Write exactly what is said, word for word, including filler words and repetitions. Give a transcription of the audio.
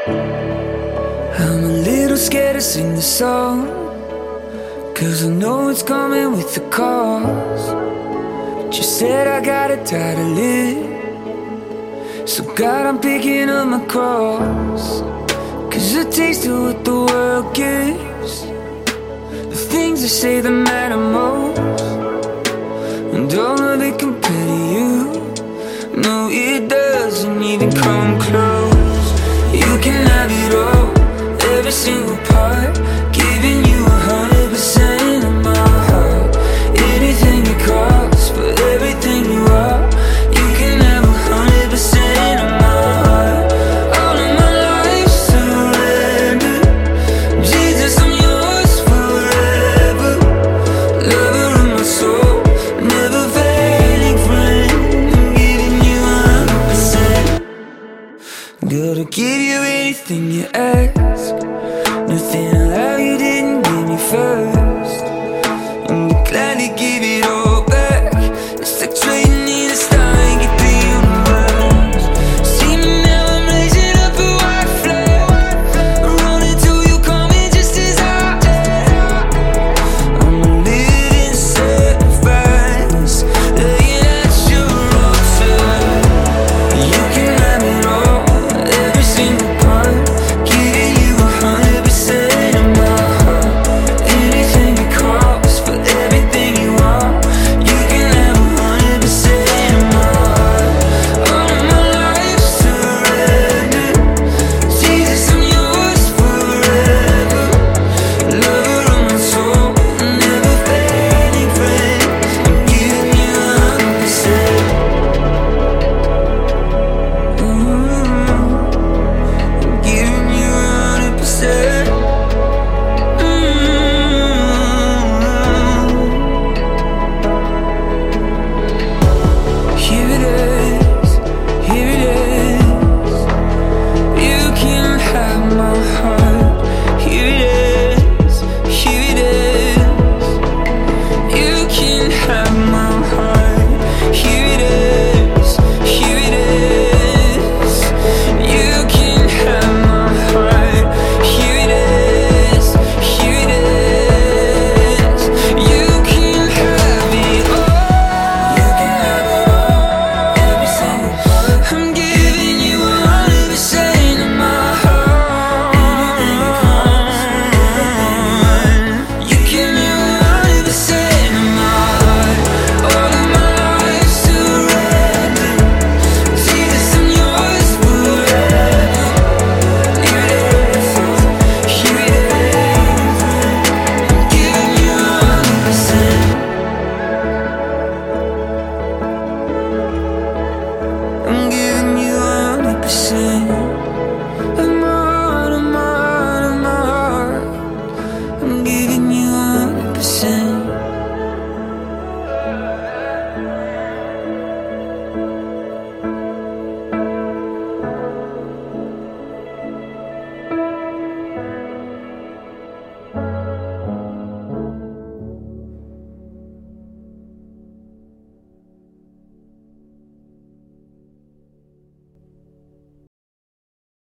I'm a little scared to sing the song, 'cause I know it's coming with the cost. But you said I gotta die to live, so God, I'm picking up my cross. 'Cause a taste of what the world gives, the things they say that matter most, and all of it compare to you. No, it doesn't even come close. You can have it all, every single part, giving you a hundred percent of my heart. Anything it costs for everything you are, you can have a hundred percent of my heart. All of my life surrender, Jesus, I'm yours forever. Lover of my soul, never failing friend, I'm giving you a hundred percent. Gotta give you anything you ask, nothing like you didn't give me first, and I'd gladly give it all.